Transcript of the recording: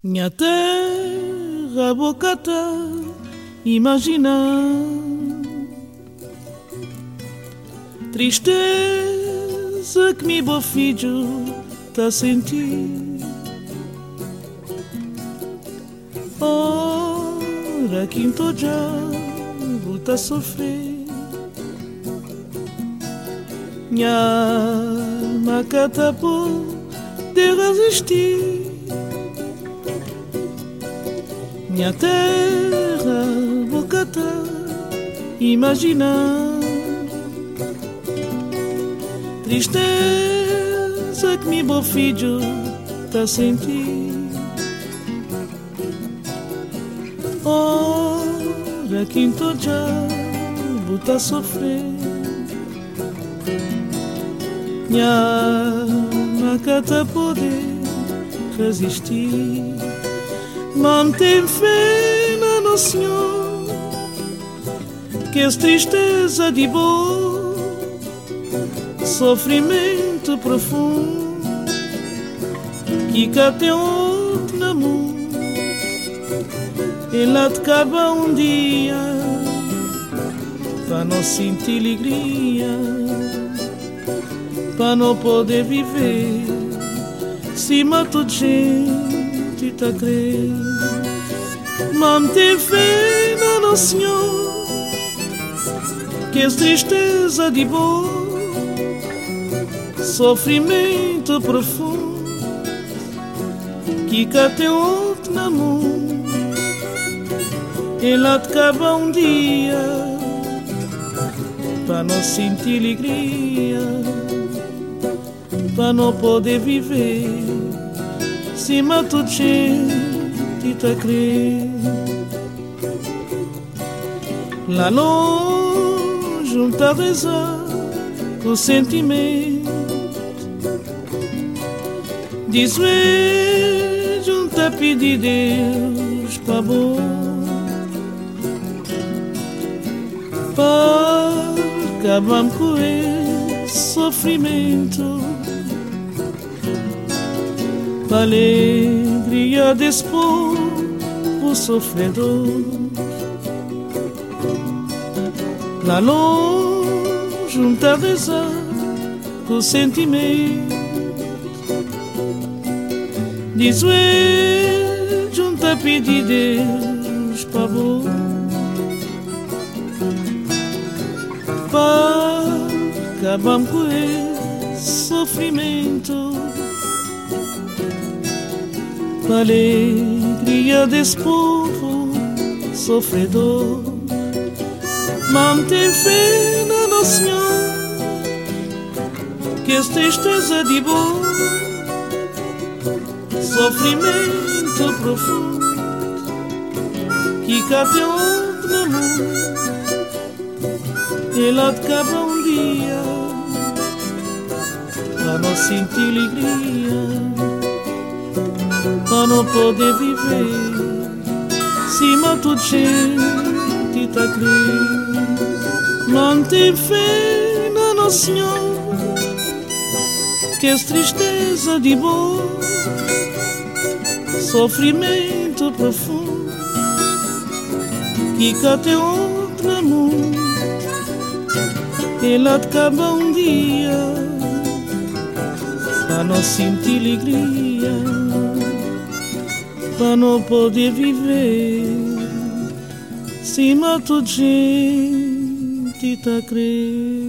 Minha terra, bocata, imagina tristeza que meu filho tá sentindo. Ora, quinto já volta a sofrer. Minha macata pode resistir. Minha terra, bocata, imagina tristeza que meu filho tá sentindo. Ora, quinto já volta a sofrer. Minha macata pode resistir. Mantém fé na Nosso Senhor, que essa tristeza de boa, sofrimento profundo, que cá tem outro na mão, ela te acaba um dia, para não sentir alegria, para não poder viver, se mata gente tá crer. Mantém fé na Nosso Senhor, que essa tristeza de boa, sofrimento profundo, que cá tem outro na mão, ela te acaba um dia, para não sentir alegria, para não poder viver, se mata gente tá crer. Lá longe um tá rezar com sentimento, desvejo um tá pedir Deus pra bom, para acabar com esse sofrimento, para alegria desse povo sofredor. Lá longe um tá rezar com sentimento, desvejo um tá pedir Deus pra bom, para acabar com esse sofrimento, para alegria desse povo sofredor. Mantém fé na Nosso Senhor, que essa tristeza de boa, sofrimento profundo, que cá tem outro na mão, ela te acaba um dia, para não sentir alegria, para não poder viver, se mata gente tá crer. Mantém fé na Nosso Senhor, que essa tristeza de boa, sofrimento profundo, que cá tem outro na mão, ela te acaba um dia, para não sentir alegria, para não poder viver, se mata gente tá crer.